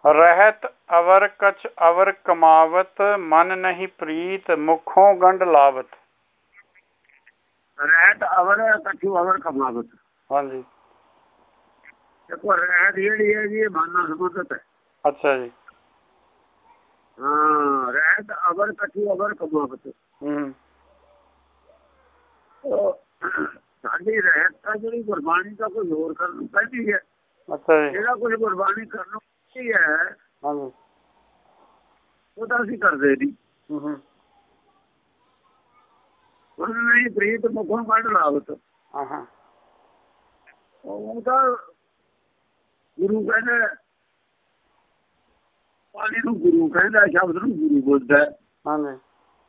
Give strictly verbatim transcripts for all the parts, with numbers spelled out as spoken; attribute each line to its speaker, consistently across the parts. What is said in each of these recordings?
Speaker 1: रहत अवर कछ अवर कमावत मन नहीं प्रीत मुखों गंढ लावत।
Speaker 2: ਰਹਿਤ ਅਵਰ ਕਛੂ ਅਵਰ ਕਮਾਵਤ।
Speaker 1: हाँ जी।
Speaker 2: ਦੇਖੋ ਰਹਿਤ ਜਿਹੜੀ ਹੈ ਜੀ ਇਹ ਮਨ ਨਾਲ ਸੰਬੰਧਿਤ ਹੈ।
Speaker 1: अच्छा जी।
Speaker 2: ਹਾਂ ਰਹਿਤ ਅਵਰ ਕਛੂ ਅਵਰ ਕਮਾਵਤ।
Speaker 1: हम्म
Speaker 2: ਸਾਡੀ ਰਹਿਤ ਤਾਂ ਜਿਹੜੀ ਗੁਰਬਾਣੀ ਦਾ ਕੋਈ ਹੋਰ ਕਰਨ ਨੂੰ ਕਹਿੰਦੀ ਹੈ।
Speaker 1: अच्छा जी।
Speaker 2: ਜਿਹੜਾ ਕੁਝ ਗੁਰਬਾਣੀ ਕਰਨ ਨੂੰ ਕਹਿੰਦੀ ਹੈ
Speaker 1: हाँ जी।
Speaker 2: ਉਹ ਤਾਂ ਅਸੀਂ ਕਰਦੇ ਨਹੀਂ।
Speaker 1: हम्म
Speaker 2: ਉਹਨਾਂ ਨੇ ਪ੍ਰੀਤ ਮੁਖੋਂ ਕੱਢ ਲਾਵਤ।
Speaker 1: हाँ
Speaker 2: ਉਹ ਤਾਂ ਗੁਰੂ ਕਹਿੰਦਾ, ਪਾਣੀ ਨੂੰ ਗੁਰੂ ਕਹਿੰਦਾ, ਸ਼ਬਦ ਨੂੰ ਗੁਰੂ ਬੋਲਦਾ।
Speaker 1: हाँ जी।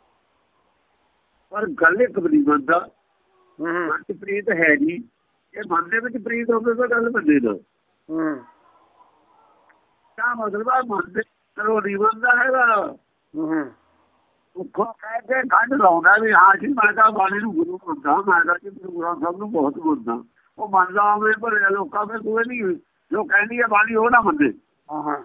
Speaker 2: ਪਰ ਗੱਲ ਇੱਕ ਵੀ ਨਹੀਂ ਮੰਨਦਾ।
Speaker 1: हम्म
Speaker 2: ਮਨ ਚ ਪ੍ਰੀਤ ਹੈ ਨਹੀਂ। ਇਹ ਮਨ ਦੇ ਵਿੱਚ ਪ੍ਰੀਤ ਹੋਵੇ ਤਾਂ ਗੱਲ ਬੰਦੇ ਦਾ
Speaker 1: हम्म
Speaker 2: ਤਾਂ ਮਤਲਬ ਆ ਮਨ ਦੇ ਚਲੋ ਨਹੀਂ ਮੰਨਦਾ ਹੈਗਾ।
Speaker 1: हम्म
Speaker 2: ਉੱਖੋਂ ਕਹਿ ਕੇ ਕੱਢ ਲਾਉਂਦਾ ਵੀ ਹਾਂ ਜੀ ਮੈਂ ਤਾਂ ਬਾਣੀ ਨੂੰ ਗੁਰੂ ਮੰਨਦਾ, ਮੈਂ ਤਾਂ ਜੀ ਗੁਰੂ ਗ੍ਰੰਥ ਸਾਹਿਬ ਨੂੰ ਬਹੁਤ ਮੰਨਦਾ। ਉਹ ਮੰਨਦਾ ਹੋਵੇ ਭਲੇ ਲੋਕਾਂ ਦੇ ਕੋਈ ਨਹੀਂ, ਜੋ ਕਹਿੰਦੀ ਹੈ ਬਾਣੀ ਉਹ ਨਾ ਮੰਨੇ।
Speaker 1: हाँ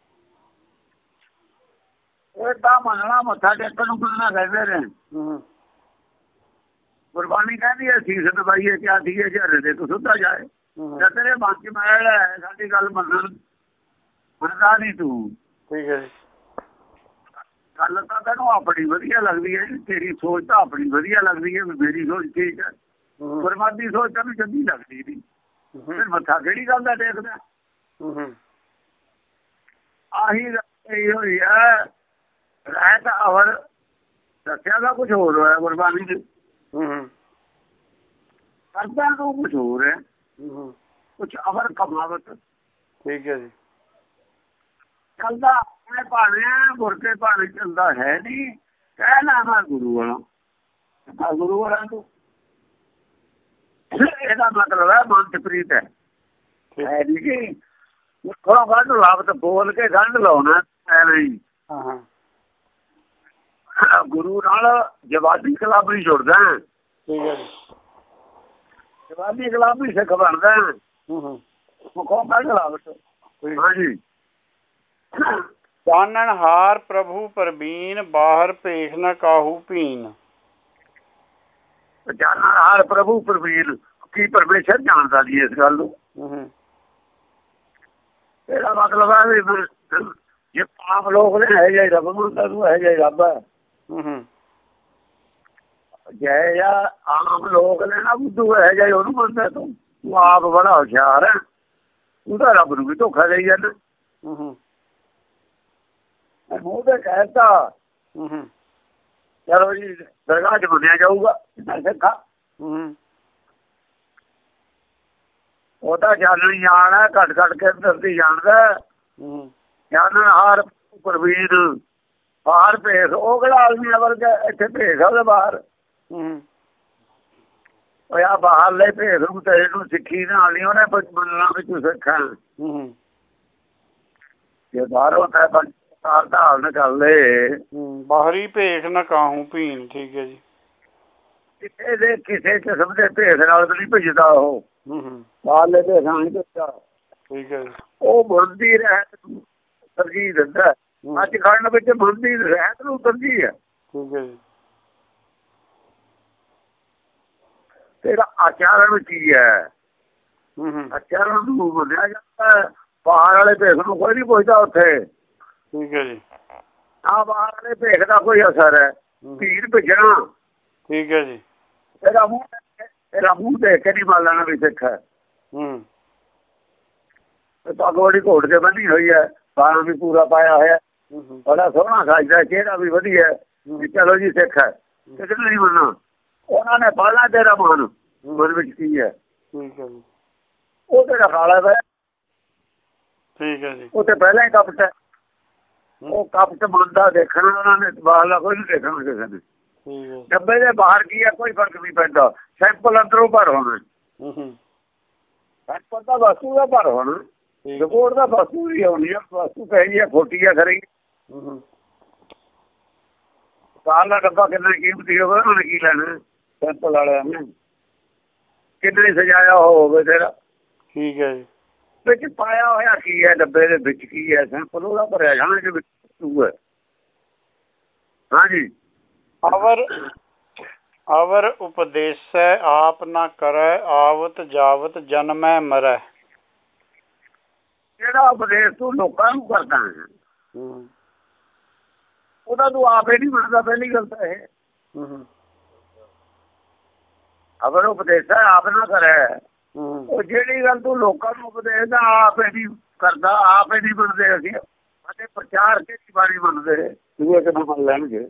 Speaker 2: ਇਹ ਤਾਂ ਮੰਨਣਾ ਮੱਥਾ ਟੇਕਣ ਨੂੰ ਮੰਨਣਾ ਕਹਿੰਦੇ ਨੇ।
Speaker 1: हम्म
Speaker 2: ਗੁਰਬਾਣੀ ਕਹਿੰਦੀ ਹੈ ਸੀਸ ਦਬਾਈਏ ਕਿਆ ਦੀਏ ਝਰੇ ਦੇ ਤੂੰ ਸੁੱਧਾ ਜਾਏ। ਜਦ ਤੇਰੇ ਮਨ ਚ ਮੈਲ ਹੈ ਸਾਡੀ ਗੱਲ ਮੰਨਣ ਮੰਨਦਾ ਨਹੀਂ ਤੂੰ।
Speaker 1: ठीक है जी।
Speaker 2: ਗੱਲ ਤਾਂ ਤੈਨੂੰ ਆਪਣੀ ਵਧੀਆ ਲੱਗਦੀ ਹੈ, ਤੇਰੀ ਸੋਚ ਤਾਂ ਆਪਣੀ ਵਧੀਆ ਲੱਗਦੀ ਹੈ, ਮੇਰੀ ਸੋਚ ਠੀਕ ਹੈ। ਗੁਰਮਤਿ ਦੀ ਸੋਚ ਤੈਨੂੰ ਚੰਗੀ ਲੱਗਦੀ ਨਹੀਂ, ਫਿਰ ਮੱਥਾ ਕਿਹੜੀ ਗੱਲ ਦਾ ਟੇਕਦਾ। ਆਹੀ ਗੱਲ ਹੋਈ ਹੈ। ਰਹਿਤ ਅਵਰ ਦੱਸਿਆ ਦਾ ਕੁਛ ਹੋਰ ਹੋਇਆ ਗੁਰਬਾਣੀ ਚ, ਕਰਦਾ ਨੂੰ ਕੁਛ ਹੋਰ ਹੈ, ਕੁਛ ਅਵਰ ਕਮਾਵਤ।
Speaker 1: ठीक है जी।
Speaker 2: ਚੱਲਦਾ ਆਪਣੇ ਭਾਣੇ ਮੁਰਕੇ ਭਾਣੇ ਚੱਲਦਾ ਹੈ ਨਹੀਂ। ਕਹਿਣਾ ਮੈਂ ਗੁਰੂ ਵਾਲਾ ਗੁਰੂ ਵਾਲਾ ਤੂੰ, ਇਹਦਾ ਮਤਲਬ ਹੈ ਮਨ ਚ ਪ੍ਰੀਤ ਹੈ ਜੀ। ਥੋੜਾ ਵੱਧ ਲਾਭਤ ਬੋਲ ਕੇ ਗੰਢ ਲਾਉਣਾ ਨਹੀਂ। ਗੁਰੂ ਨਾਲ ਜਵਾਬੀ ਕਲਾਮ ਨਹੀਂ ਜੁੜਦਾ। ਜਵਾਬੀ ਕਲਾਮ ਹੀ ਸਿੱਖ ਬਣਦਾ। ਮੁਖੋਂ ਗੰਢ ਲਾਵਤ। ਹਾਂਜੀ।
Speaker 1: ਚਾਨਣ ਹਾਰ ਪ੍ਰਭੂ ਪਰਬੀਨ ਬਾਹਰ ਭੇਖ ਨ ਕਾਹੂ ਭੀਨ।
Speaker 2: ਚਾਨਣ ਹਾਰ ਪ੍ਰਭੂ ਪਰਬੀਨ ਕੀ ਪਰਮੇਸ਼ਰ ਜਾਣਦਾ ਜੀ ਇਸ ਗੱਲ ਨੂੰ। ਇਹਦਾ ਮਤਲਬ ਹੈ ਵੀ ਜੇ ਆਮ ਲੋਕ ਨੇ ਹੈ ਜਾਈ ਰੱਬ ਮੰਨਦਾ ਤੂੰ ਹੈ ਜਾਈ ਰੱਬ ਹੈ। ਜੈ ਜਾਂ ਆਮ ਲੋਕ ਨੇ ਨਾ ਬੁੱਧੂ ਹੈ ਜਾਈ ਉਹਨੂੰ ਮੰਨਦਾ ਤੂੰ। ਤੂੰ ਆਪ ਬੜਾ ਹੁਸ਼ਿਆਰ ਹੈ, ਤੂੰ ਤਾਂ ਰੱਬ ਨੂੰ ਵੀ ਧੋਖਾ ਦੇਈ ਜਾਂਦਾ। ਮੂੰਹ ਤੇ ਕਹਿਤਾ ਚਲੋ ਜੀ ਦਰਗਾਹ ਚ ਮੰਨਿਆ ਜਾਊਗਾ ਸਿੱਖਾ। ਉਹ ਤਾਂ ਜਾਣ ਜਾਣ ਹੈ, ਘੱਟ ਘੱਟ ਕੇ ਧਰਤੀ ਜਾਣਦਾ। ਜਾਨਣ ਹਾਰ ਪ੍ਰਵੀਨ ਬਾਹਰ ਭੇਖ, ਉਹ ਕਿਹੜਾ ਆਦਮੀ ਵਰਗਾ ਇੱਥੇ ਭੇਖ ਆ ਉਹਦੇ ਬਾਹਰ। ਉਹ ਆ ਬਾਹਰਲੇ ਭੇਖ ਨੂੰ ਤੇ ਇਹਨੂੰ ਸਿੱਖੀ ਨਾਲ ਨਹੀਂ ਉਹਨੇ ਮੰਨਣਾ ਵੀ ਤੂੰ ਸਿੱਖਾਂ। ਜੇ ਬਾਹਰੋਂ ਤਾਂ ਤਾਰ ਢਾਲ ਨਾ ਚੱਲਦੇ
Speaker 1: ਬਾਹਰੀ ਭੇਖ ਨਾ ਕਾਹੂ ਭੀਨ। ਠੀਕ ਹੈ ਜੀ।
Speaker 2: ਕਿਸੇ ਦੇ ਕਿਸੇ ਕਿਸਮ ਦੇ ਭੇਖ ਨਾਲ ਨਹੀਂ ਭਿੱਜਦਾ ਉਹ। ਬਾਹਰਲੇ ਭੇਖਾਂ ਨਹੀਂ ਭਿੱਜਦਾ।
Speaker 1: ਠੀਕ ਹੈ।
Speaker 2: ਉਹ ਮੁਰਦੀ ਰਹਿਤ ਨੂੰ ਤਰਜੀਹ ਦਿੰਦਾ। ਅੱਜ ਖੜਨ ਵਿੱਚ ਮੁਰਦੀ ਰਹਿਤ ਨੂੰ ਤਰਜੀਹ ਹੈ।
Speaker 1: ਠੀਕ ਹੈ ਜੀ।
Speaker 2: ਤੇਰਾ ਆਚਰਣ ਕੀ ਹੈ? ਆਚਰਣ ਨੂੰ ਮੰਨਿਆ ਜਾਂਦਾ। ਬਾਹਰ ਵਾਲੇ ਭੇਖ ਨੂੰ ਕੋਈ ਨਹੀਂ ਪੁੱਛਦਾ ਉੱਥੇ।
Speaker 1: ਠੀਕ ਹੈ ਜੀ।
Speaker 2: ਆ ਬਾਹਰ ਵਾਲੇ ਭੇਖ ਦਾ ਕੋਈ ਅਸਰ ਹੈ? ਭੀੜ ਭਿੱਜਣਾ।
Speaker 1: ਠੀਕ ਹੈ ਜੀ।
Speaker 2: ਤੇਰਾ ਮੂੰਹ ਤੇਰਾ ਮੂੰਹ ਦੇਖ ਕੇ ਨਹੀਂ ਮੰਨ ਲੈਣਾ ਵੀ ਸਿੱਖ ਹੈ। ਪੱਗ ਬੜੀ ਘੋਟ ਕੇ ਬੰਨੀ ਹੋਈ ਹੈ, ਬਾਲਾਂ ਵੀ ਪੂਰਾ ਪਾਇਆ ਹੋਇਆ, ਬੜਾ ਸੋਹਣਾ ਸਾਜਦਾ, ਚਿਹਰਾ ਵੀ ਵਧੀਆ ਵੀ ਚਲੋ ਜੀ ਸਿੱਖ ਹੈ। ਕਿਸੇ ਨੂੰ ਨਹੀਂ ਮੰਨਣਾ। ਉਹਨਾਂ ਨੇ ਪਾਲਾ ਤੇਰਾ ਮਨ ਮਨ ਵਿੱਚ ਕੀ ਹੈ ਉਹ ਤੇਰਾ ਖਾਲਾ ਪਿਆ।
Speaker 1: ਠੀਕ ਹੈ ਜੀ।
Speaker 2: ਉੱਥੇ ਪਹਿਲਾਂ ਹੀ ਕਪਟ ਹੈ। ਉਹ ਕਪਟ ਮੰਨਦਾ ਦੇਖਣਾ ਉਹਨਾਂ ਨੇ, ਬਾਹਰਲਾ ਕੋਈ ਨਹੀਂ ਦੇਖਣਾ ਕਿਸੇ ਨੇ। ਡੱਬੇ ਦੇ ਬਾਹਰ ਕੀ ਹੈ ਕੋਈ ਫਰਕ ਨਹੀਂ ਪੈਂਦਾ। ਸੈਂਪਲ ਅੰਦਰੋਂ ਭਰ ਹੋਣਾ। ਸੈਂਪਲ ਤਾਂ ਵਸਤੂ ਦਾ ਭਰ ਹੋਣਾ। ਰਿਪੋਰਟ ਦਾ ਵਸਤੂ ਹੀ ਆਉਣੀ ਹੈ। ਵਸਤੂ ਕਹੀ ਹੈ ਖੋਟੀ ਹੈ ਖਰੀ। ਬਾਹਰਲਾ ਡੱਬਾ ਕਿੰਨਾ ਕੀਮਤੀ ਹੋਵੇ ਉਹਨਾਂ ਨੇ ਕੀ ਲੈਣਾ। ਸੈਂਪਲ ਵਾਲਿਆਂ ਨੇ ਕਿੰਨੇ ਸਜਾਇਆ ਹੋਵੇ ਤੇਰਾ।
Speaker 1: ਠੀਕ ਹੈ ਜੀ।
Speaker 2: ਵਿੱਚ ਪਾਇਆ ਹੋਇਆ ਕੀ ਹੈ, ਡੱਬੇ ਦੇ ਵਿੱਚ ਕੀ ਹੈ, ਸੈਂਪਲ ਉਹਦਾ ਭਰਿਆ ਜਾਣਾ ਦੇ ਵਿੱਚ ਹੈ। ਹਾਂਜੀ
Speaker 1: ਅਵਰ ਅਵਰ ਉਪਦੇਸੈ ਆਪ ਨਾ ਕਰੈ ਆਵਤ ਜਾਵਤ ਜਨਮੈ ਮਰੈ।
Speaker 2: ਜਿਹੜਾ ਉਪਦੇਸ਼ ਤੂੰ ਲੋਕਾਂ ਨੂੰ ਕਰਦਾ ਹੈ ਉਹਦਾ ਤੂੰ ਆਪ ਹੀ ਨਹੀਂ ਬਣਦਾ। ਪਹਿਲੀ ਗੱਲ ਤਾਂ ਇਹ ਅਵਰ ਉਪਦੇਸੈ ਆਪ ਨਾ ਕਰੈ, ਉਹ ਜਿਹੜੀ ਗੱਲ ਤੂੰ ਲੋਕਾਂ ਨੂੰ ਉਪਦੇਸ਼ਦਾ ਆਪ ਹੀ ਨਹੀਂ ਕਰਦਾ, ਆਪ ਹੀ ਨਹੀਂ ਬਣਦੇ। ਅਸੀਂ ਅਤੇ ਪ੍ਰਚਾਰ ਕੇ ਬਾਣੀ ਬਣਦੇ ਦੂਏ ਕਿਵੇਂ ਮੰਨ ਲੈਣਗੇ।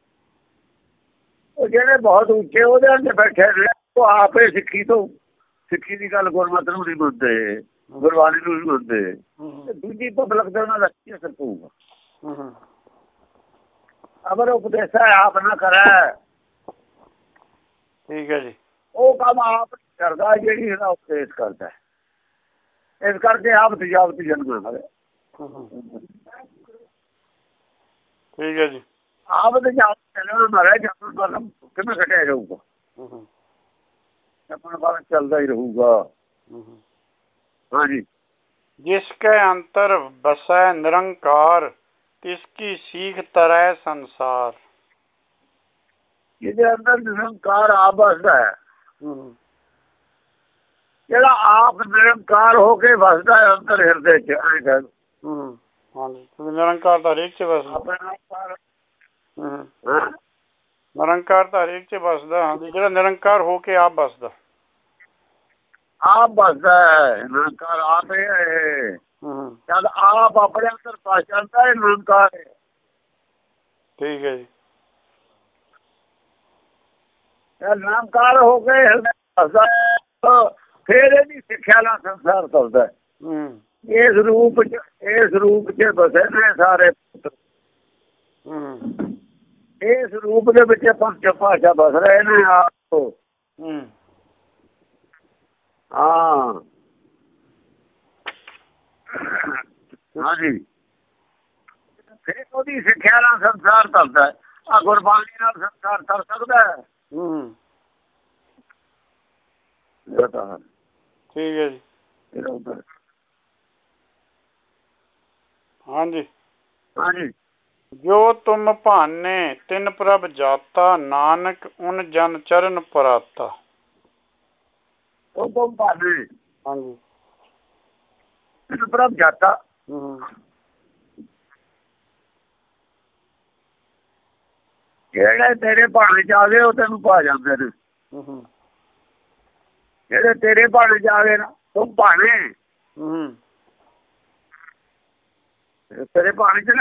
Speaker 2: ਉਹ ਜਿਹੜੇ ਬਹੁਤ ਉੱਚੇ ਉਹਦੇ ਅੰਦਰ ਬੈਠੇ ਨੇ ਉਹ ਆਪ ਹੀ ਸਿੱਖੀ ਤੋਂ ਸਿੱਖੀ ਦੀ ਗੱਲ ਗੁਰਮਤਿ ਨੂੰ ਨਹੀਂ ਮੰਨਦੇ, ਗੁਰਬਾਣੀ ਨੂੰ ਨਹੀਂ ਮੰਨਦੇ। ਦੂਜੀ ਪਬਲਿਕ ਦੇ ਉਹਨਾਂ ਦਾ ਕੀ ਅਸਰ ਪਊਗਾ। ਅਵਰ ਉਪਦੇਸਾ ਆਪ ਨਾ ਕਰੈ,
Speaker 1: ਠੀਕ ਹੈ ਜੀ।
Speaker 2: ਉਹ ਕੰਮ ਆਪ ਕਰਦਾ ਜਿਹੜੀ ਇਹਦਾ ਉਪਦੇਸ਼ ਕਰਦਾ। ਇਸ ਕਰਕੇ ਆਪ ਤਜਾਵਤ ਜਨਮ ਮਰੇ।
Speaker 1: ਠੀਕ ਹੈ ਜੀ।
Speaker 2: ਆਪ ਤਜਾਵਤ ਜਨਮ ਮਰੇ। ਜਨਮ ਮਰਨ ਕਿਵੇਂ ਘਟਿਆ ਜਾਊਗਾ, ਆਪਣਾ ਬਾਤ ਚੱਲਦਾ ਹੀ ਰਹੂਗਾ। ਹਾਂਜੀ
Speaker 1: ਜਿਸ ਕੈ ਅੰਤਰ ਬਸੈ ਨਿਰੰਕਾਰ ਤਿਸ ਕੀ ਸੀਖ ਤਰੈ ਸੰਸਾਰ।
Speaker 2: ਜਿਹਦੇ ਅੰਦਰ ਨਿਰੰਕਾਰ ਆਪ ਵਸਦਾ ਹੈ, ਜਿਹੜਾ ਆਪ ਨਿਰੰਕਾਰ ਹੋ ਕੇ ਵਸਦਾ ਹੈ ਅੰਦਰ ਹਿਰਦੇ ਚ। ਐਂ ਕਹਿ
Speaker 1: ਹਾਂਜੀ ਨਿਰੰਕਾਰ ਤਾਂ ਹਰੇਕ ਚ ਵਸਦਾ। ਨਿਰੰਕਾਰ ਤਾਂ ਹਰੇਕ ਚ ਵਸਦਾ। ਹਾਂਜੀ ਜਿਹੜਾ ਨਿਰੰਕਾਰ ਹੋ ਕੇ ਆਪ ਵਸਦਾ,
Speaker 2: ਆਪ ਵਸਦਾ ਹੈ ਨਿਰੰਕਾਰ ਆਪ ਹੈ। ਜਦ ਆਪ ਆਪਣੇ ਅੰਦਰ ਵਸ ਜਾਂਦਾ ਹੈ ਨਿਰੰਕਾਰ ਹੈ।
Speaker 1: ਠੀਕ ਹੈ ਜੀ।
Speaker 2: ਨਿਰੰਕਾਰ ਹੋ ਕੇ ਵਸਦਾ ਫਿਰ ਇਹਦੀ ਸਿੱਖਿਆ ਨਾਲ ਸੰਸਾਰ ਚੱਲਦਾ। ਇਸ ਰੂਪ ਚ ਇਸ ਰੂਪ ਚ ਬਸੇ ਨੇ ਸਾਰੇ। ਇਸ ਰੂਪ ਦੇ ਵਿੱਚ ਪੰਜ ਭਾਸ਼ਾ ਬਸ ਰਹੇ ਨੇ ਆਪ। ਹਾਂ ਹਾਂਜੀ ਫਿਰ ਉਹਦੀ ਸਿੱਖਿਆ ਨਾਲ ਸੰਸਾਰ ਚੱਲਦਾ। ਆ ਗੁਰਬਾਣੀ ਨਾਲ ਸੰਸਾਰ ਚੱਲ ਸਕਦਾ ਹੈ।
Speaker 1: ਠੀਕ ਹੈ ਜੀ। ਹਾਂਜੀ
Speaker 2: ਹਾਂਜੀ
Speaker 1: ਜੋ ਤੁਮ ਭਾਨੇ ਤਿਨ ਪ੍ਰਭ ਜਾਤਾ ਨਾਨਕ ਉਨ ਜਨ ਚਰਨ ਪਰਾਤਾ।
Speaker 2: ਉਹ ਤੁਮ ਭਾਨੇ
Speaker 1: ਹਾਂਜੀ
Speaker 2: ਤਿਨ ਪ੍ਰਭ ਜਾਤਾ। ਜਿਹੜੇ ਤੇਰੇ ਭਾਣੇ ਚ ਆ ਗਏ ਉਹ ਤੈਨੂੰ ਪਾ ਜਾਂਦੇ ਨੇ। ਜਿਹੜੇ ਤੇਰੇ ਭਾਣੇ ਚ ਆ ਗਏ ਨਾ ਤੁਮ ਭਾਣੇ ਤੇਰੇ ਭਾਣੇ ਚ ਨੇ।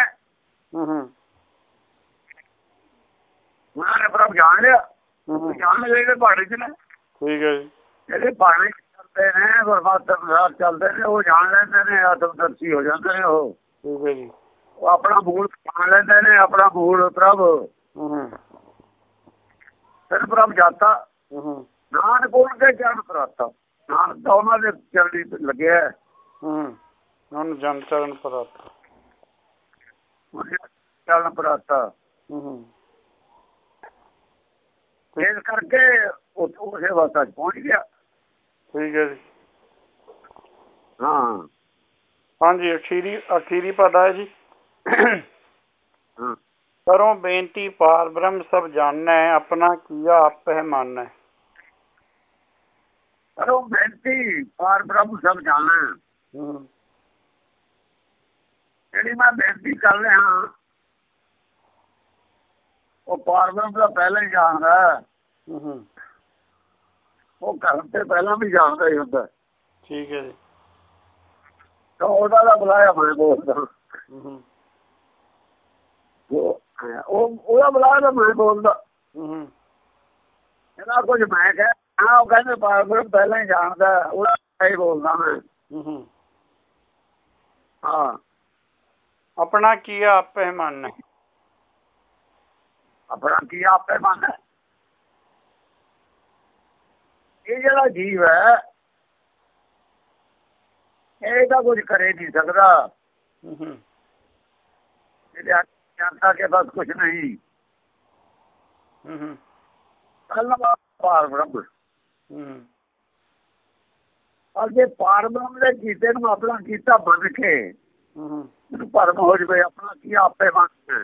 Speaker 2: ਉਹਨਾਂ ਨੇ ਪ੍ਰਭ ਜਾਣ ਲਿਆ, ਜਾਣ ਲਏ ਭਾਣੇ ਚ ਨੇ।
Speaker 1: ਠੀਕ ਹੈ ਜੀ।
Speaker 2: ਜਿਹੜੇ ਭਾਣੇ ਚੱਲਦੇ ਨੇ ਗੁਰਮਤਿ ਚੱਲਦੇ ਨੇ ਉਹ ਜਾਣ ਲੈਂਦੇ ਨੇ, ਆਤਮਦਰਸ਼ੀ ਹੋ ਜਾਂਦੇ ਨੇ। ਉਹ
Speaker 1: ਠੀਕ ਹੈ ਜੀ।
Speaker 2: ਉਹ ਆਪਣਾ ਮੂਲ ਜਾਣ ਲੈਂਦੇ ਨੇ, ਆਪਣਾ ਮੂਲ ਪ੍ਰਭ। ਫਿਰ ਪ੍ਰਭ ਜਾਤਾ ਨਾਨਕ ਕੋਲ ਕੇ ਚਰਨ ਪਰਾਤਾ। ਨਾਨਕ ਤਾਂ ਉਹਨਾਂ ਦੇ ਚਰਨੀ ਲੱਗਿਆ।
Speaker 1: ਉਹਨੂੰ ਜਨ ਚਰਨ ਪਰਾਤਾ
Speaker 2: ਚਰਨ ਪਰਾਤਾ। ਇਸ ਕਰਕੇ ਉਸੇ ਅਵਸਥਾ ਚ ਪਹੁੰਚ ਗਿਆ।
Speaker 1: ਠੀਕ ਹੈ ਜੀ।
Speaker 2: ਹਾਂ
Speaker 1: ਹਾਂਜੀ ਅਖੀਰੀ ਅਖੀਰੀ ਪਦ ਹੈ ਜੀ। ਕਰੋ ਬੇਨਤੀ ਪਾਰ ਬ੍ਰਹਮ ਸਭ ਜਾਣੈ ਆਪਣਾ ਕੀਆ ਆਪੇ ਮਾਨੈ।
Speaker 2: ਕਰੋ ਬੇਨਤੀ ਪਾਰ ਬ੍ਰਹਮ ਸਭ ਜਾਣੈ। ਜਿਹੜੀ ਮੈਂ ਬੇਨਤੀ ਕਰ ਰਿਹਾ ਉਹ ਪਾਰ ਬ੍ਰਹਮ ਦਾ ਪਹਿਲਾਂ ਹੀ ਜਾਣਦਾ। ਉਹ ਕਰਨ ਤੇ ਪਹਿਲਾਂ ਵੀ ਜਾਣਦਾ ਹੀ ਹੁੰਦਾ।
Speaker 1: ਠੀਕ ਹੈ ਜੀ।
Speaker 2: ਤਾਂ ਉਹਦਾ ਦਾ ਬੁਲਾਇਆ ਮੈਂ ਬੋਲਦਾ। ਉਹ ਉਹਦਾ ਬੁਲਾਇਆ ਤਾਂ ਮੈਂ ਬੋਲਦਾ। ਇਹਦਾ ਕੁਝ ਮੈਂ ਕਿਹਾ ਉਹ ਕਹਿੰਦੇ ਪਾਰ ਬ੍ਰਹਮ ਪਹਿਲਾਂ ਹੀ ਜਾਣਦਾ। ਉਹਦਾ ਹੀ ਬੋਲਦਾ ਮੈਂ। ਹਾਂ
Speaker 1: ਆਪਣਾ ਕੀਆ ਆਪੇ ਮਾਨੈ।
Speaker 2: ਆਪਣਾ ਕੀ ਆਪੇ ਮੰਨਦਾ। ਇਹ ਜਿਹੜਾ ਜੀਵ ਹੈ ਇਹ ਤਾਂ ਕੁਝ ਕਰੇ ਨਹੀਂ ਸਕਦਾ। ਇਹਦੇ ਜਨਤਾ ਕੇ ਪਾਸ ਕੁਛ ਨਹੀਂ। ਪਾਰ ਬ੍ਰਹਮ ਔਰ ਜੇ ਪਾਰਬ੍ਰਹਮ ਦੇ ਕੀਤੇ ਨੂੰ ਆਪਣਾ ਕੀਤਾ ਬਣ ਕੇ ਇਹਨੂੰ ਭਰਮ ਹੋ ਜਵੇ ਆਪਣਾ ਕੀ ਆਪੇ ਬਣ ਕੇ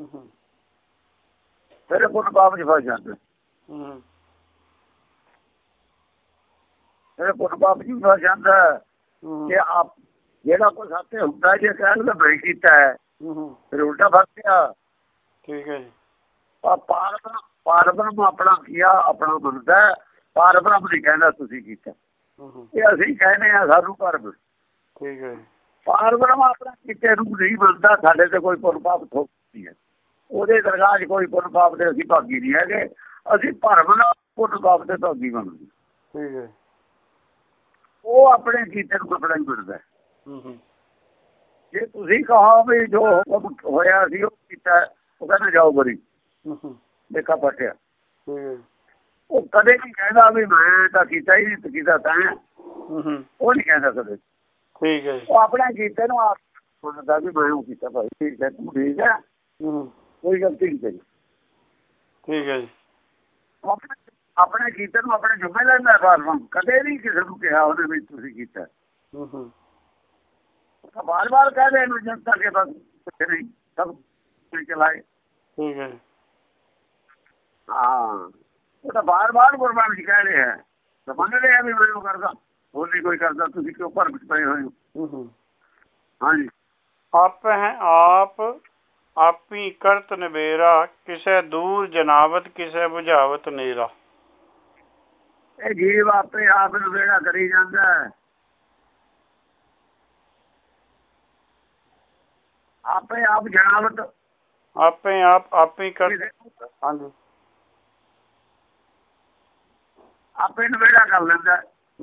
Speaker 2: ਫਿਰ ਪੁੰਨ ਪਾਪ ਚ ਫਸ ਜਾਂਦੇ ਫਿਰ ਪੁੰਨ ਪਾਪ ਚ ਫਸ ਜਾਂਦਾ ਕਿ ਆਪ ਜਿਹੜਾ ਕੁਛ ਆਪੇ ਹੁੰਦਾ ਜੇ ਕਹਿਣ ਦਾ ਮੈਂ ਕੀਤਾ ਹੈ ਫਿਰ ਉਲਟਾ ਫਸ ਗਿਆ।
Speaker 1: ਠੀਕ ਹੈ ਜੀ।
Speaker 2: ਪਾਰਬ੍ਰਹਮ ਪਾਰਬ੍ਰਹਮ ਆਪਣਾ ਕੀਆ ਆਪਣਾ ਬਣਦਾ, ਪਾਰਬ੍ਰਹਮ ਨਹੀਂ ਕਹਿੰਦਾ ਤੁਸੀਂ ਕੀਤਾ, ਇਹ ਅਸੀਂ ਕਹਿੰਦੇ ਆ ਸਾਨੂੰ ਭਰਮ।
Speaker 1: ਠੀਕ ਹੈ ਜੀ।
Speaker 2: ਪਾਰਬ੍ਰਹਮ ਆਪਣਾ ਕੀਤੇ ਨੂੰ ਨਹੀਂ ਬਣਦਾ, ਸਾਡੇ ਤੇ ਕੋਈ ਪੁੰਨ ਪਾਪ ਥੋਪਦੀ ਹੈ, ਉਹਦੇ ਦਰਗਾਹ ਚ ਕੋਈ ਪੁੰਨ ਪਾਪ ਦੇ ਅਸੀਂ ਭਾਗੀ ਨਹੀਂ ਹੈਗੇ, ਅਸੀਂ ਭਰਮ ਨਾਲ ਪੁੰਨ ਪਾਪ ਦੇ ਭਾਗੀ ਬਣਦੇ।
Speaker 1: ਠੀਕ ਹੈ।
Speaker 2: ਉਹ ਆਪਣੇ ਕੀਤੇ ਨੂੰ ਆਪਣਾ ਹੀ ਬਣਦਾ। ਜੇ ਤੁਸੀਂ ਕਹੋ ਵੀ ਜੋ ਹੁਕਮ ਹੋਇਆ ਸੀ ਉਹ ਕੀਤਾ, ਉਹ ਕਹਿੰਦਾ ਜਾਓ ਬਰੀ ਦੇਖਾ ਪਟਿਆ, ਉਹ ਕਦੇ ਨਹੀਂ ਕਹਿੰਦਾ ਵੀ ਮੈਂ ਤਾਂ ਕੀਤਾ ਹੀ ਨਹੀਂ ਕੀਤਾ ਤਾਂ, ਉਹ ਨਹੀਂ ਕਹਿੰਦਾ ਕਦੇ।
Speaker 1: ਠੀਕ ਹੈ।
Speaker 2: ਉਹ ਆਪਣੇ ਕੀਤੇ ਨੂੰ ਆਪ ਮੰਨਦਾ ਵੀ ਮੈਂ ਉਹ ਕੀਤਾ ਭਾਈ, ਠੀਕ ਹੈ ਤੂੰ ਠੀਕ ਹੈ, ਕੋਈ ਗਲਤੀ ਨਹੀਂ ਕਰੀ।
Speaker 1: ਠੀਕ ਹੈ ਜੀ।
Speaker 2: ਆਪਣੇ ਕੀਤੇ ਨੂੰ ਆਪਣੇ ਜੁਮੇ ਲੈਂਦਾ ਬਾਰ-ਬਾਰ, ਕਦੇ ਨਹੀਂ ਕਿਸੇ ਨੂੰ ਕਿਹਾ ਉਹਦੇ ਵਿੱਚ ਤੁਸੀਂ ਕੀਤਾ। ਬਾਰ ਬਾਰ ਕਹਿ ਦੇ ਇਹਨੂੰ ਜਨਤਾ ਕੇ ਬਸ ਕੁਛ ਨਹੀਂ ਸਭ ਚਲਾਏ।
Speaker 1: ਠੀਕ ਹੈ।
Speaker 2: ਹਾਂ ਉਹ ਤਾਂ ਬਾਰ ਬਾਰ ਗੁਰਬਾਣੀ ਚ ਕਹਿ ਰਿਹਾ ਤਾਂ ਮੰਨ ਰਿਹਾ ਵੀ ਮੈਂ ਉਹ ਕਰਦਾ, ਹੋਰ ਨਹੀਂ ਕੋਈ ਕਰਦਾ, ਤੁਸੀਂ ਕਿਉਂ ਭਰਮ ਚ ਪਏ ਹੋਏ ਹੋ। ਹਾਂਜੀ।
Speaker 1: ਆਪ ਹੈ ਆਪ ਆਪੀ ਕਰਤ ਨਿਬੇਰਾ, ਕਿਸੇ ਦੂਰ ਜਨਾਵਤ ਕਿਸੇ ਬੁਝਾਵਤ ਨੇਰਾ।
Speaker 2: ਇਹ ਜੀਵ ਆਪੇ ਆਪ ਨਿਬੇੜਾ ਕਰੀ ਜਾਂਦਾ, ਆਪੇ ਆਪ ਜਨਾਵਤ
Speaker 1: ਆਪੇ ਆਪ ਆਪੇ ਕਰ। ਹਾਂਜੀ।
Speaker 2: ਆਪੇ ਨਿਬੇੜਾ ਕਰ ਲੈਂਦਾ।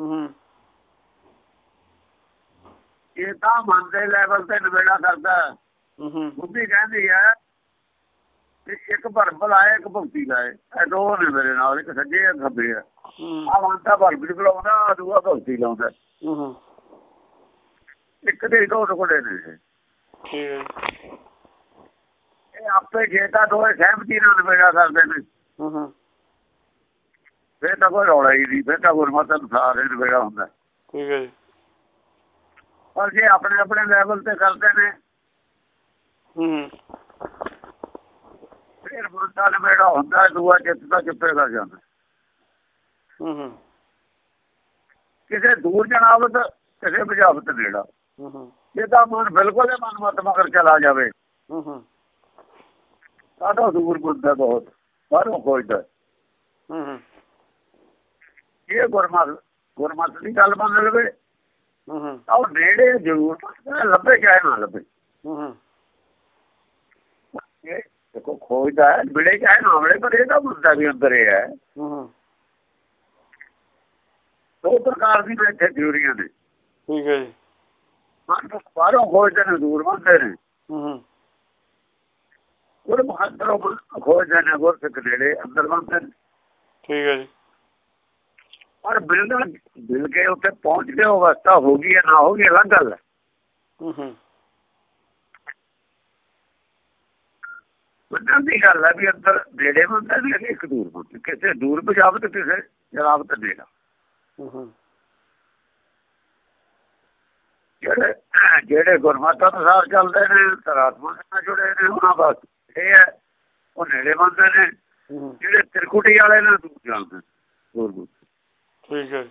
Speaker 2: ਇਹ ਤਾਂ ਮਨ ਦੇ ਲੈਵਲ ਤੇ ਨਿਬੇੜਾ ਕਰਦਾ। ਬੁੱਧੀ ਕਹਿੰਦੀ ਹੈ ਕਿ ਇੱਕ ਭਰਮ ਲਾਏ ਇੱਕ ਭਗਤੀ ਲਾਏ, ਇਹ ਦੋ ਨੇ ਮੇਰੇ ਨਾਲ, ਇੱਕ ਸੱਜੇ ਇੱਕ ਖੱਬੇ ਆ। ਆਹ ਮੰਨਦਾ ਭਰਮ ਚ ਬੁਲਾਉਂਦਾ, ਦੂਆ ਭਗਤੀ ਲਾਉਂਦਾ, ਇੱਕ ਦੇ ਦੋ ਟੁਕੜੇ ਨੇ। ਇਹ ਆਪੇ ਜੇ ਤਾਂ ਦੋਵੇਂ ਸਹਿਮਤੀ ਨਾਲ ਨਿਬੇੜਾ ਕਰਦੇ ਨੇ ਫਿਰ ਤਾਂ ਕੋਈ ਰੌਲਾ ਹੀ ਨਹੀਂ, ਫਿਰ ਤਾਂ ਗੁਰਮਤਿ ਅਨੁਸਾਰ ਹੀ ਨਿਬੇੜਾ ਹੁੰਦਾ।
Speaker 1: ਠੀਕ ਹੈ ਜੀ।
Speaker 2: ਪਰ ਜੇ ਆਪਣੇ ਆਪਣੇ ਲੈਵਲ ਤੇ ਕਰਦੇ ਨੇ ਫਿਰ ਮੁਰਦਾ ਨਿਬੇੜਾ ਹੁੰਦਾ, ਦੂਆ ਜਿੱਤ ਦਾ ਚੁੱਪੇ ਕਰ ਜਾਂਦਾ। ਕਿਸੇ ਦੂਰ ਜਨਾਵਤ ਕਿਸੇ ਬੁਝਾਵਤ ਨੇੜਾ, ਜੇ ਤਾਂ ਮਨ ਬਿਲਕੁਲ ਮਨ ਮਤ ਮਗਰ ਚਲਾ ਜਾਵੇ ਤਾਂ ਦੂਰ ਬੁੱਧਾ ਬਹੁਤ ਬਾਹਰੋਂ ਖੋਜਦਾ। ਇਹ ਗੁਰਮਤ ਗੁਰਮਤ ਦੀ ਗੱਲ ਮੰਨ ਲਵੇ ਤਾਂ ਉਹ ਨੇੜੇ ਜ਼ਰੂਰ ਲੱਭੇ ਚਾਹੇ ਨਾ ਲੱਭੇ। ਦੇਖੋ ਖੋਜਦਾ ਹੈ ਮਿਲੇ ਚਾਹੇ ਨਾ ਮਿਲੇ, ਪਰ ਇਹਦਾ ਮੁੱਦਾ ਵੀ ਅੰਦਰ ਇਹ ਹੈ। ਦੋ ਪ੍ਰਕਾਰ ਦੀ ਇੱਥੇ ਥਿਊਰੀਆਂ ਨੇ।
Speaker 1: ਠੀਕ ਹੈ ਜੀ।
Speaker 2: ਬਾਹਰੋਂ ਖੋਜਦੇ ਨੇ ਦੂਰ ਮੰਨਦੇ ਨੇ, ਗੁਰ ਮਹੰਤਰੋਂ ਖੋਜਦੇ ਨੇ ਗੁਰਸਿੱਖ ਨੇੜੇ ਅੰਦਰ ਮੰਨਦੇ ਨੇ।
Speaker 1: ਠੀਕ ਹੈ ਜੀ।
Speaker 2: ਪਰ ਬਿਲਕੁਲ ਮਿਲ ਕੇ ਉੱਥੇ ਪਹੁੰਚ ਕੇ ਅਵਸਥਾ ਹੋ ਗਈ ਹੈ ਨਾ ਹੋ ਗਈ ਅਲੱਗ ਗੱਲ ਹੈ। ਬੰਦਿਆਂ ਦੀ ਗੱਲ ਹੈ ਵੀ ਅੰਦਰ ਨੇੜੇ ਮੰਨਦੇ ਨੇ, ਇੱਕ ਦੂਰ ਮੰਨਦੇ, ਕਿਸੇ ਦੂਰ ਬੁਝਾਵਤ ਕਿਸੇ ਜਨਾਵਤ ਨੇੜਾ। ਜਿਹੜੇ ਜਿਹੜੇ ਗੁਰਮਤਿ ਅਨੁਸਾਰ ਚੱਲਦੇ ਨੇ, ਤਰਾਤਮਾ ਨਾਲ ਜੁੜੇ ਨੇ, ਉਹਨਾਂ ਬਸ ਇਹ ਹੈ ਉਹ ਨੇੜੇ ਮੰਨਦੇ ਨੇ। ਜਿਹੜੇ ਤਿਰਕੁਟੀ ਵਾਲੇ ਨੇ ਦੂਰ ਜਾਂਦੇ ਦੂਰ।
Speaker 1: ਠੀਕ ਹੈ।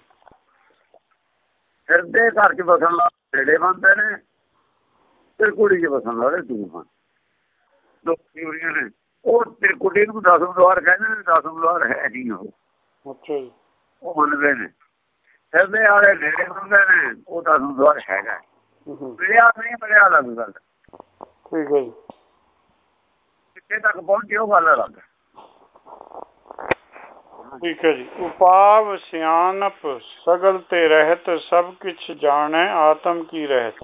Speaker 2: ਹਿਰਦੇ ਘਰ ਚ ਬਸਣ ਵਾਲੇ ਨੇੜੇ ਮੰਨਦੇ ਨੇ, ਤਿਰਕੁਟੀ ਚ ਬਸਣ ਵਾਲੇ ਦੂਰ ਮੰਨਦੇ। ਦੋ ਥਿਊਰੀਆਂ ਨੇ। ਉਹ ਤਿਰਕੁਟੀ ਨੂੰ ਦਸਮ ਦੁਆਰ ਕਹਿੰਦੇ ਨੇ, ਦਸਮ ਦੁਆਰ ਹੈ ਨਹੀਂ ਉਹ।
Speaker 1: ਅੱਛਾ ਜੀ।
Speaker 2: ਉਹ ਮੰਨਦੇ ਨੇ। ਹਿਰਦੇ ਵਾਲੇ ਨੇੜੇ ਮੰਨਦੇ ਨੇ, ਉਹ ਦਸਮ ਦੁਆਰ ਹੈਗਾ। ਮਿਲਿਆ ਨਹੀਂ ਮਿਲਿਆ ਅਲੱਗ ਗੱਲ।
Speaker 1: ਠੀਕ ਹੈ ਜੀ।
Speaker 2: ਕਿੱਥੇ ਤੱਕ ਪਹੁੰਚੇ ਉਹ ਗੱਲ ਅਲੱਗ।
Speaker 1: ਠੀਕ ਹੈ ਜੀ। ਉਪਾਵ ਸਿਆਣਪ ਸਗਲ ਤੇ ਰਹਿਤ, ਸਭ ਕੁਛ ਜਾਣੈ ਆਤਮ ਕੀ ਰਹਿਤ।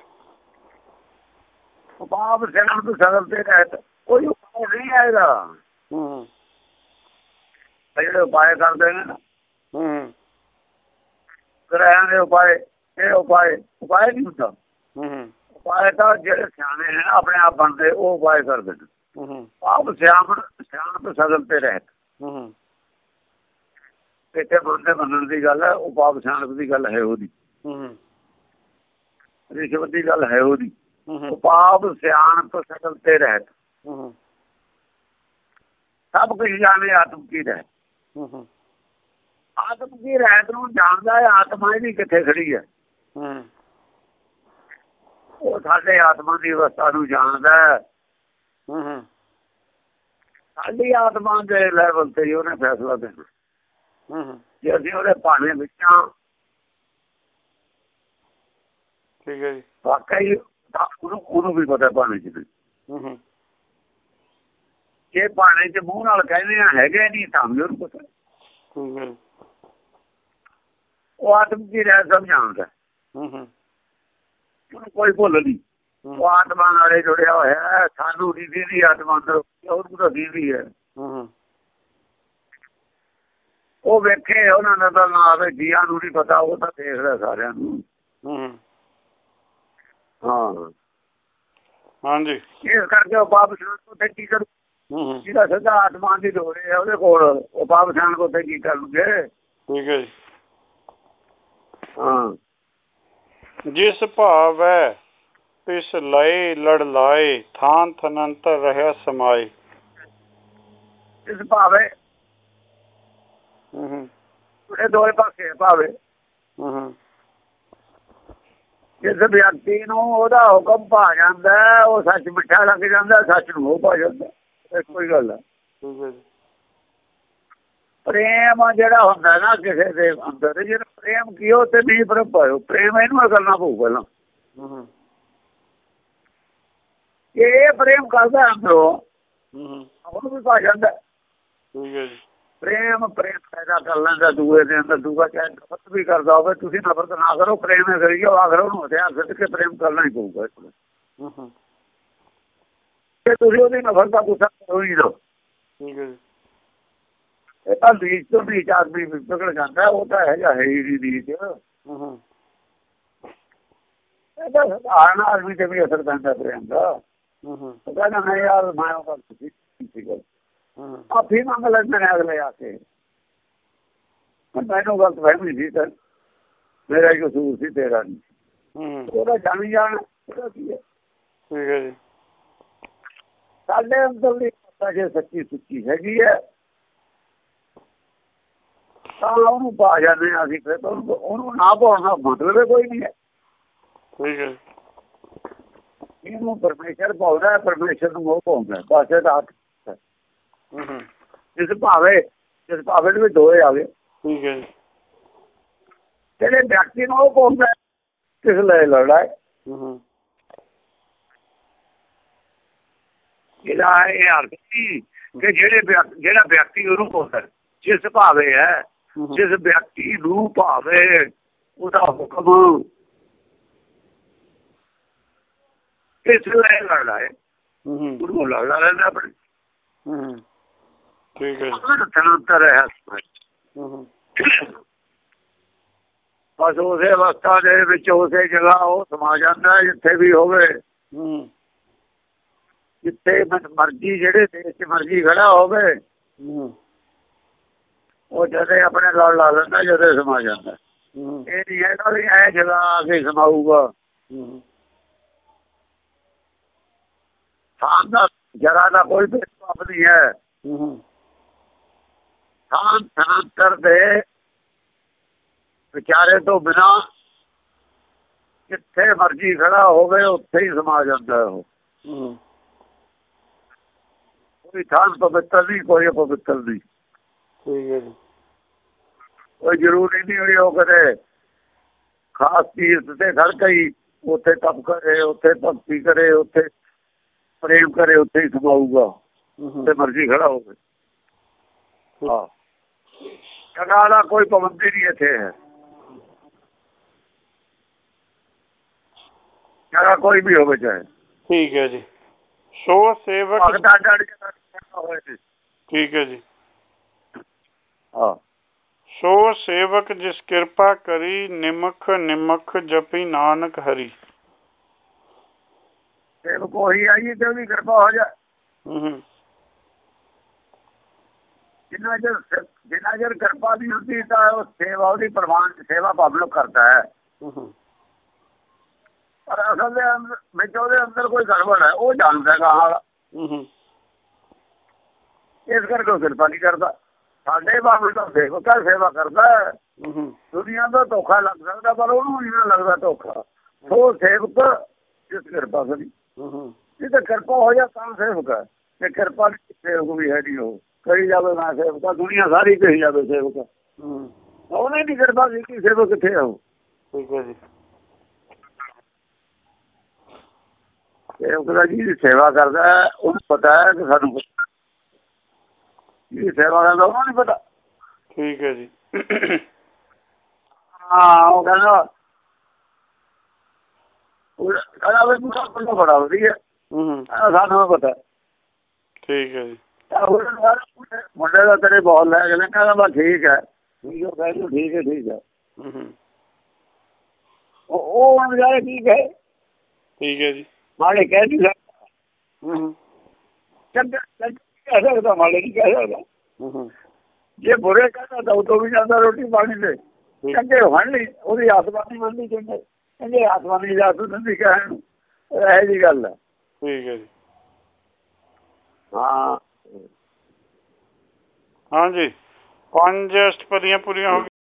Speaker 2: ਉਪਾਵ ਸਿਆਣਪ ਸਗਲ ਤੇ ਰਹਿਤ, ਕੋਈ ਉਪਾਅ ਨਹੀਂ ਆਏਗਾ। ਜਿਹੜੇ ਉਪਾਏ ਕਰਦੇ ਨੇ ਨਾ ਗ੍ਰਹਿਆਂ ਦੇ ਉਪਾਏ, ਇਹ ਉਪਾਏ ਉਪਾਏ ਨਹੀਂ ਹੁੰਦਾ। ਉਪਾਏ ਤਾਂ ਜਿਹੜੇ ਸਿਆਣੇ ਨੇ ਆਪਣੇ ਆਪ ਬਣਦੇ, ਉਹ ਉਪਾਏ ਕਰਦੇ ਨੇ। ਆਪ ਸਿਆਣ ਸਿਆਣਪ ਸਗਲ ਤੇ ਰਹਿਤ, ਇੱਥੇ ਬੰਦੇ ਮੰਨਣ ਦੀ ਗੱਲ ਹੈ, ਉਹ ਪਾਪ ਸਿਆਣਪ ਦੀ ਗੱਲ ਹੈ ਉਹਦੀ। ਰਿਸ਼ਵਤ ਦੀ ਗੱਲ ਹੈ ਉਹਦੀ। ਪਾਪ ਸਿਆਣਪ ਸਕਲ ਤੇ ਰਹਿਤ, ਸਭ ਕੁਝ ਜਾਣੇ ਆਤਮ ਕੀ ਰਹਿਤ। ਆਤਮ ਕੀ ਰਹਿਤ ਨੂੰ ਜਾਣਦਾ ਹੈ, ਆਤਮਾ ਇਹਦੀ ਕਿੱਥੇ ਖੜੀ ਹੈ। ਉਹ ਸਾਡੇ ਆਤਮਾ ਦੀ ਅਵਸਥਾ ਨੂੰ ਜਾਣਦਾ ਹੈ। ਸਾਡੀ ਆਤਮਾ ਦੇ ਲੈਵਲ ਤੇ ਹੀ ਉਹਨੇ ਫੈਸਲਾ ਦੇਣਾ। ਜੇ ਅਸੀਂ ਉਹਦੇ ਭਾਣੇ ਵਿੱਚ ਹਾਂ,
Speaker 1: ਠੀਕ ਹੈ ਜੀ,
Speaker 2: ਵਾਕਈ ਉਹਨੂੰ ਉਹਨੂੰ ਵੀ ਪਤਾ ਭਾਣੇ ਚ ਨਹੀਂ। ਜੇ ਭਾਣੇ ਚ ਮੂੰਹ ਨਾਲ ਕਹਿੰਦੇ ਆ ਹੈਗੇ ਨਹੀਂ ਤਾਂ ਵੀ ਉਹਨੂੰ ਪਤਾ। ਉਹ ਆਤਮ ਕੀ ਰਹਿ ਸਭ ਜਾਣਦਾ, ਉਹਨੂੰ ਕੋਈ ਭੁੱਲ ਨਹੀਂ। ਉਹ ਆਤਮਾ ਨਾਲੇ ਜੁੜਿਆ ਹੋਇਆ। ਸਾਨੂੰ ਦੀ ਦੀ ਆਤਮਾ ਅੰਦਰ, ਉਹਨੂੰ ਤਾਂ ਦੀਦੀ ਹੈ। ਉਹ ਵੇਖੇ ਉਹਨਾਂ ਦਾ ਤਾਂ ਨਾ ਆਵੇ, ਜੀਆਂ ਨੂੰ ਨਹੀਂ ਪਤਾ, ਉਹ ਤਾਂ ਦੇਖਦਾ ਸਾਰਿਆਂ ਨੂੰ। ਹਾਂ
Speaker 1: ਹਾਂਜੀ,
Speaker 2: ਇਸ ਕਰਕੇ ਉਹ ਪਾਪ ਉੱਥੇ ਕੀ ਕਰੂ। ਜਿਹਦਾ ਸਿੱਧਾ ਆਤਮਾ ਦੀ ਲੋੜ ਹੈ ਉਹਦੇ ਕੋਲ, ਉਹ ਪਾਪ ਸਿਆਣ ਕੋ ਉੱਥੇ ਕੀ ਕਰਨਗੇ।
Speaker 1: ਠੀਕ ਹੈ ਜੀ।
Speaker 2: ਹਾਂ,
Speaker 1: ਜਿਸ ਭਾਵ ਹੈ ਤਿਸ ਲਏ ਲੜ ਲਾਏ, ਥਾਨ ਥਨੰਤਰ ਰਹਿਆ ਸਮਾਏ।
Speaker 2: ਇਸ ਭਾਵੇ ਇਹ ਦੋਏ ਪਾਸੇ ਭਾਵੇ। ਜਿਸ ਵਿਅਕਤੀ ਨੂੰ ਉਹਦਾ ਹੁਕਮ ਪਾ ਜਾਂਦਾ, ਉਹ ਸੱਚ ਮਿੱਠਾ ਲੱਗ ਜਾਂਦਾ, ਸੱਚ ਨੂੰ ਉਹ ਪਾ ਜਾਂਦਾ। ਕੋਈ ਗੱਲ ਹੈ। ਪ੍ਰੇਮ ਜਿਹੜਾ ਹੁੰਦਾ ਨਾ ਕਿਸੇ ਦੇ ਅੰਦਰ, ਜਿਹੜਾ ਪ੍ਰੇਮ ਕੀ ਉਹ ਤੇ ਨਹੀਂ ਪ੍ਰਭ ਆਇਓ, ਪ੍ਰੇਮ ਇਹਨੂੰ ਕਰਨਾ ਪਊ ਪਹਿਲਾਂ। ਇਹ ਪ੍ਰੇਮ ਕਰਦਾ ਅੰਦਰੋਂ, ਉਹਨੂੰ ਵੀ ਪਾ ਜਾਂਦਾ। ਪ੍ਰੇਮ ਪ੍ਰੇਮ ਪੈਦਾ ਕਰ ਲੈਂਦਾ ਦੂਏ ਦੇ ਅੰਦਰ। ਦੂਆ ਚਾਹੇ ਨਫ਼ਰਤ ਵੀ ਕਰਦਾ ਹੋਵੇ, ਤੁਸੀਂ ਨਫ਼ਰਤ ਨਾ ਕਰੋ, ਪ੍ਰੇਮ ਹੀ ਕਰੀ ਜਾਓ। ਆਖਰ ਉਹਨੂੰ ਹਥਿਆਰ ਸਿੱਧ ਕੇ ਪ੍ਰੇਮ ਕਰਨਾ ਹੀ ਪਊਗਾ। ਜੇ ਤੁਸੀਂ ਉਹਦੀ ਨਫ਼ਰਤ ਦਾ ਗੁੱਸਾ ਕਰੋ ਹੀ ਦਿਓ, ਇਹ ਤਾਂ ਨੀਚ ਤੋਂ ਨੀਚ ਆਦਮੀ ਵਿਗੜ ਜਾਂਦਾ। ਉਹ ਤਾਂ ਹੈਗਾ ਹੈ ਹੀ ਨੀਚ। ਇਹਦਾ ਸਧਾਰਨ ਆਦਮੀ ਤੇ ਵੀ ਅਸਰ ਪੈਂਦਾ ਪ੍ਰੇਮ ਦਾ। ਉਹ ਕਹਿੰਦਾ ਮੈਂ ਯਾਰ ਮੈਂ ਉਹ ਗੱਲ ਸੀ ਮਾਫੀ ਮੰਗ ਲੈਂਦੇ ਨੇ ਅਗਲੇ ਆ ਕੇ। ਮੈਨੂੰ ਗਲਤ ਫਹਿਮੀ ਸੀ, ਤਾਂ ਮੇਰਾ ਹੀ ਕਸੂਰ ਸੀ, ਤੇਰਾ ਨਹੀਂ। ਉਹਦਾ ਜਾਣੀ ਜਾਣ ਉਹਦਾ ਕੀ ਹੈ।
Speaker 1: ਠੀਕ ਹੈ ਜੀ।
Speaker 2: ਸਾਡੇ ਅੰਦਰ ਦੀ ਜੇ ਸੱਚੀ ਸੁੱਚੀ ਹੈਗੀ ਹੈ ਤਾਂ ਉਹਨੂੰ ਪਾ ਜਾਂਦੇ ਹਾਂ ਅਸੀਂ। ਫਿਰ ਉਹਨੂੰ ਨਾ ਪਾਉਣ ਦਾ ਮਤਲਬ ਕੋਈ ਨਹੀਂ ਹੈ।
Speaker 1: ਠੀਕ ਹੈ।
Speaker 2: ਇਹਨੂੰ ਪਰਮੇਸ਼ਰ ਪਾਉਂਦਾ, ਪਰਮੇਸ਼ਰ ਨੂੰ ਉਹ ਪਾਉਂਦਾ। ਪਾਸੇ ਦਾ ਹੱਥ ਜਿਸ ਭਾਵੇ ਜਿਸ ਭਾਵੇ ਦੇ ਵਿੱਚ ਦੋਏ ਆ ਗਏ।
Speaker 1: ਠੀਕ ਹੈ।
Speaker 2: ਜਿਹੜੇ ਵਿਅਕਤੀ ਨੂੰ ਉਹ ਪਾਉਂਦਾ, ਕਿਸ ਲਈ ਲੜਦਾ ਹੈ। ਇਹਦਾ ਇਹ ਅਰਥ ਸੀ ਕਿ ਜਿਹੜੇ ਜਿਹੜਾ ਵਿਅਕਤੀ ਉਹਨੂੰ ਪਾਉਂਦਾ, ਜਿਸ ਭਾਵੇ ਹੈ, ਜਿਸ ਵਿਅਕਤੀ ਨੂੰ ਭਾਵੇ ਉਹਦਾ ਹੁਕਮ, ਇਸ ਲਈ ਲੜਦਾ ਹੈ। ਉਹਨੂੰ ਲੜਦਾ ਰਹਿੰਦਾ ਆਪਣੇ।
Speaker 1: ਠੀਕ ਹੈ।
Speaker 2: ਤਨੰਤਰ ਹੈ। ਬਸ ਉਸੇ ਅਵਸਥਾ ਦੇ ਵਿੱਚ ਉਸੇ ਜਗ੍ਹਾ ਉਹ ਸਮਾ ਜਾਂਦਾ ਜਿੱਥੇ ਵੀ ਹੋਵੇ। ਜਿੱਥੇ ਮਰਜ਼ੀ ਜਿਹੜੇ ਦੇਸ਼ ਚ ਮਰਜ਼ੀ ਖੜਾ ਹੋਵੇ, ਉਹ ਜਦੇ ਆਪਣੇ ਲੜ ਲਾ ਲੈਂਦਾ, ਜਦੇ ਸਮਾ ਜਾਂਦਾ। ਇਹ ਨਹੀਂ ਹੈਗਾ ਵੀ ਇਹ ਜਗ੍ਹਾ ਆ ਕੇ ਸਮਾਊਗਾ। ਥਾਂ ਦਾ ਜਗ੍ਹਾ ਦਾ ਕੋਈ ਭੇਦਭਾਵ ਨਹੀਂ ਹੈ। ਥਾਂ ਥਾਂਤਰ ਦੇ ਵਿਚਾਰੇ ਤੋਂ ਬਿਨਾਂ ਜਿੱਥੇ ਮਰਜ਼ੀ ਖੜਾ ਹੋਵੇ ਉੱਥੇ ਹੀ ਸਮਾ ਜਾਂਦਾ। ਉਹ ਕੋਈ ਥਾਂ ਪਵਿੱਤਰ ਨਹੀਂ, ਕੋਈ ਅਪਵਿੱਤਰ ਨਹੀਂ। ਕੋਈ ਜ਼ਰੂਰੀ ਨਹੀਂ ਹੋਈ ਉਹ ਕਦੇ ਖਾਸ ਤੀਰਥ ਤੇ ਖੜ ਗਈ, ਉੱਥੇ ਤਪ ਕਰੇ, ਉੱਥੇ ਭਗਤੀ ਕਰੇ, ਉੱਥੇ ਪ੍ਰੇਮ ਕਰੇ, ਉੱਥੇ ਹੀ ਸਮਾਊਗਾ। ਉੱਥੇ ਮਰਜ਼ੀ ਖੜਾ ਹੋਵੇ। ਹਾਂ, ਜਗ੍ਹਾ ਦਾ ਕੋਈ ਪਾਬੰਦੀ ਨਹੀਂ ਇੱਥੇ ਹੈ। ਜਗ੍ਹਾ ਕੋਈ ਵੀ ਹੋਵੇ ਚਾਹੇ।
Speaker 1: ਠੀਕ ਹੈ ਜੀ। ਸੋ ਸੇਵਕ। ਠੀਕ ਹੈ ਜੀ।
Speaker 2: ਹਾਂ,
Speaker 1: ਸੋ ਸੇਵਕ ਜਿਸ ਕਿਰਪਾ ਕਰੀ, ਨਿਮਖ ਨਿਮਖ ਜਪੀ ਨਾਨਕ ਹਰੀ।
Speaker 2: ਸੇਵਕ ਉਹੀ ਆਈ ਤੇ ਉਹਦੀ ਕਿਰਪਾ ਹੋ ਜਾ। ਜਿੰਨਾ ਚਿਰ ਜਿੰਨਾ ਚਿਰ ਕਿਰਪਾ ਨਹੀਂ ਹੁੰਦੀ ਤਾਂ ਉਹ ਸੇਵਾ ਉਹਦੀ ਪ੍ਰਵਾਨ ਸੇਵਾ ਭਾਵੇਂ ਕਰਦਾ ਹੈ। ਪਰ ਅਸਲ ਦੇ ਅੰਦਰ ਵਿੱਚ ਉਹਦੇ ਅੰਦਰ ਕੋਈ ਗੜਬੜ ਹੈ, ਉਹ ਜਾਣਦਾ ਗਾਹਾਂ ਵਾਲਾ। ਇਸ ਕਰਕੇ ਉਹ ਕਿਰਪਾ ਨਹੀਂ ਕਰਦਾ। ਸਾਡੇ ਬਾਬੂ ਤਾਂ ਸੇਵਕਾ ਸੇਵਾ ਕਰਦਾ, ਦੁਨੀਆ ਦਾ ਧੋਖਾ ਲੱਗ ਸਕਦਾ ਪਰ ਉਹਨੂੰ ਨਹੀਂ ਨਾ ਲੱਗਦਾ ਧੋਖਾ। ਸੋ ਸੇਵਕ ਜਿਸ ਕਿਰਪਾ ਕਰੀ, ਜਿੱਥੇ ਕਿਰਪਾ ਹੋ ਜਾ ਤਾਂ ਸੇਵਕ ਹੈ, ਤੇ ਕਿਰਪਾ ਸੇਵਕ ਵੀ ਹੈ ਨਹੀਂ। ਉਹ ਕਹੀ ਜਾਵੇ ਮੈਂ ਸੇਵਕਾ, ਦੁਨੀਆ ਸਾਰੀ ਕਹੀ ਜਾਵੇ ਸੇਵਕ, ਉਹਨੇ ਨਹੀਂ ਕਿਰਪਾ ਕੀਤੀ, ਸੇਵਕ ਕਿੱਥੇ ਆਉ।
Speaker 1: ਠੀਕ ਹੈ ਜੀ।
Speaker 2: ਸੇਵਕ ਦਾ ਜਿਹਦੀ ਸੇਵਾ ਕਰਦਾ ਉਹਨੂੰ ਪਤਾ ਹੈ ਕਿ ਸਾਨੂੰ ਜਿਹਦੀ ਸੇਵਾ ਕਰਦਾ ਉਹਨੂੰ ਨਹੀਂ ਪਤਾ।
Speaker 1: ਠੀਕ ਹੈ ਜੀ।
Speaker 2: ਹਾਂ ਉਹ ਕਹਿੰਦਾ ਕਹਿੰਦਾ ਵੀ ਮੁੰਡਾ ਬੰਦਾ ਬੜਾ ਵਧੀਆ, ਸਾਨੂੰ ਪਤਾ।
Speaker 1: ਠੀਕ ਹੈ ਜੀ।
Speaker 2: ਮੁੰਡੇ ਦਾ ਤੇਰੇ ਬਹੁਤ ਲੈ ਗਏ, ਕਹਿੰਦਾ ਬਸ ਠੀਕ ਹੈ, ਠੀਕ ਹੈ ਠੀਕ ਹੈ ਠੀਕ ਹੈ। ਉਹ ਹੁਣ ਜਾਏ ਠੀਕ ਹੈ।
Speaker 1: ਠੀਕ ਹੈ ਜੀ।
Speaker 2: ਮਾੜੇ ਕਹਿ ਨਹੀਂ ਸਕਦਾ, ਚੰਗਾ ਕਹਿ ਸਕਦਾ, ਮਾੜੇ ਨਹੀਂ ਕਹਿ ਸਕਦਾ। ਜੇ ਬੁਰੇ ਕਹਿੰਦਾ ਤਾਂ ਉਦੋਂ ਵੀ ਜਾਂਦਾ ਰੋਟੀ ਪਾਣੀ ਤੇ। ਚੰਗੇ ਹੋਣ ਲਈ ਉਹਦੀ ਆਸਮਾਨੀ ਮੰਨਦੀ, ਚੰਗੇ ਚੰਗੇ ਆਸਮਾਨੀ ਜਾਤ ਦਿੰਦੀ ਕਹਿਣ, ਇਹੋ ਜਿਹੀ ਗੱਲ ਹੈ।
Speaker 1: ਠੀਕ ਹੈ ਜੀ।
Speaker 2: ਹਾਂ
Speaker 1: ਹਾਂਜੀ, ਪੰਜ ਅਸ਼ਟਪਦੀਆਂ ਪੂਰੀਆਂ ਹੋ ਗਈਆਂ।